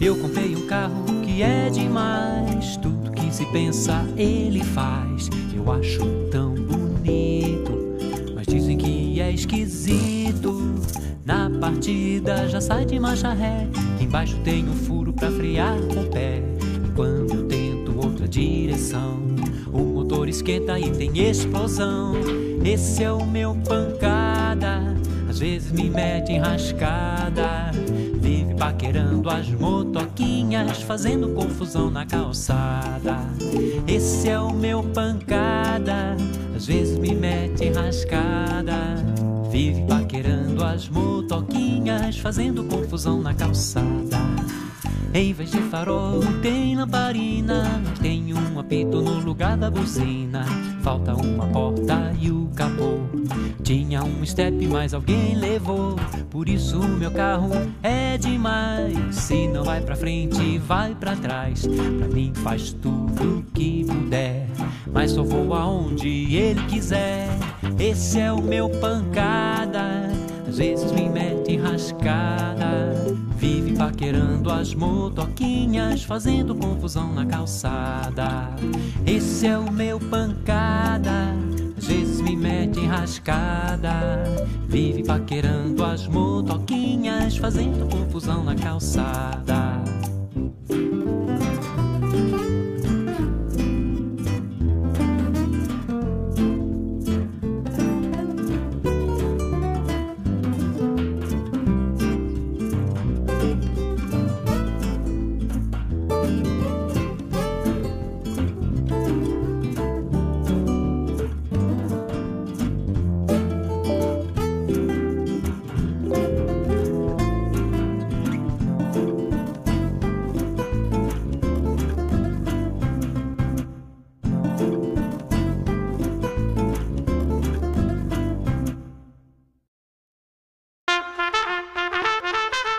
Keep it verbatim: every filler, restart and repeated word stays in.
Eu comprei um carro que é demais, tudo que se pensa ele faz. Eu acho tão bonito, mas dizem que é esquisito. Na partida já sai de marcha ré, embaixo tem um furo pra frear com o pé. E quando eu tento outra direção, o motor esquenta e tem explosão. Esse é o meu pancada, às vezes me mete enrascada. Vive paquerando as motoquinhas, fazendo confusão na calçada. Esse é o meu pancada, às vezes me mete enrascada. Vive paquerando as motoquinhas, fazendo confusão na calçada. Em vez de farol tem lamparina, tem um apito no lugar da buzina. Falta uma porta e o capô, tinha um step mas alguém levou. Por isso o meu carro é demais, se não vai pra frente vai pra trás. Pra mim faz tudo que puder, mas só vou aonde ele quiser. Esse é o meu pancada, às vezes me mete enrascada. Vive paquerando as motoquinhas, fazendo confusão na calçada. Esse é o meu pancada, às vezes me mete enrascada. Vive paquerando as motoquinhas, fazendo confusão na calçada.